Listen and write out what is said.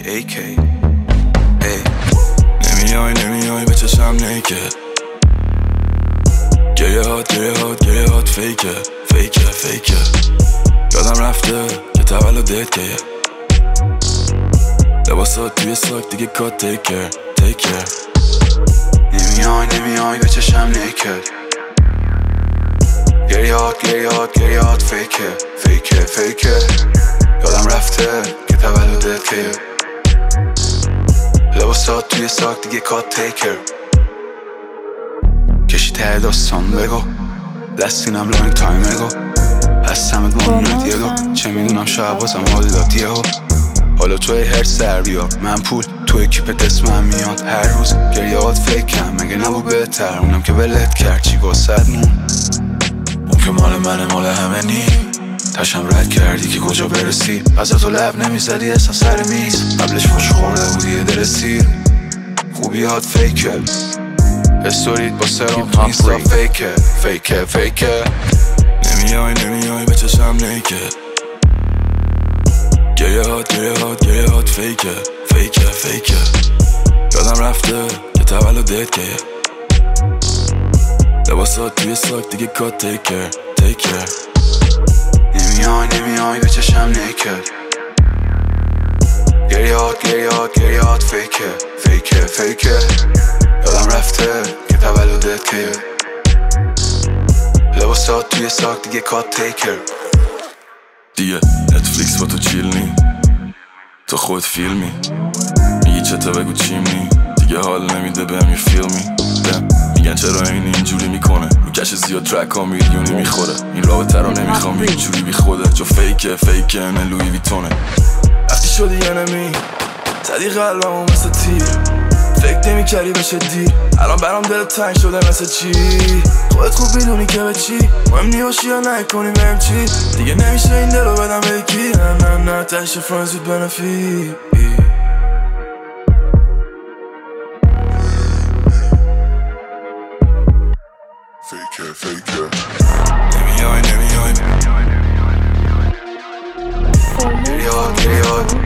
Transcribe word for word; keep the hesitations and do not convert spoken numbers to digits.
ای کی ای نمیای نمیای به چشم نیکه گریه هات گریه هات گریه هات فیکه فیکه فیکه یادم رفته که تولدت که لباسات توی ساک دیگه کات تیکر تیکر نمیای نمیای به چشم نیکه گریه هات گریه هات گریه هات فیکه فیکه فیکه یادم رفته که تولدت که لباسات توی ساک دیگه کات تیکر کشی ته داستان بگو لستینم لانگ تایم اگو هستمت مانونت یه دو چه میدونم شاید بازم حال داد یه ها حالا توی هر سر بیا من پول تو اکیپت اسمم میاد هر روز گریهات فکرم مگه نبود بهتر اونم که ولت کرد چی واسد مون اون که مال منه مال همه نی تشم رد کردی که کجا برسی از تو لب نمیزدی اصلا سر میز قبلش فش خورده بودی درستی خوبیات فیکه استوریت با سرام اینستا فیکه فیکه فیکه نمیای نمیای به چشم نیکه گریه هات گریه هات گریه هات فیکه فیکه فیکه یادم رفته که تولدت که لباسات توی ساک دیگه کات تیکر تیکر نمیای نمیای به چشم نیکه گریه هات گریه هات گریه هات فیکه فیکه فیکه یادم رفته که تولدت که لباسات توی ساک دیگه کات تیکر دیگه نتفلیکس با تو چیل نی تو خود فیلمی میگی چطور بگو چیمنی دیگه حال نمیده بهم یه فیلمی میگن چرا این اینجوری میکنه میکشه زیاد ترک ها میلیونی میخوره این رابطه رو نمیخوام اینجوری بی خوده چو فیکه فیکه نه لوی ویتونه وقتی شدی یه نمی زدی قلبمو مثل تیر فکر نمی کردی بشه دیر الان برام دلت تنگ شده مثل چی خودت خوب میدونی که به چی مهم نیباشی یا نکنی بهم چی دیگه نمیشه این دل رو بدم به یکی نه نه نه تشه فرانس وید بنفی فیکه فیکه نمیای نمیای گریه هات گریه هات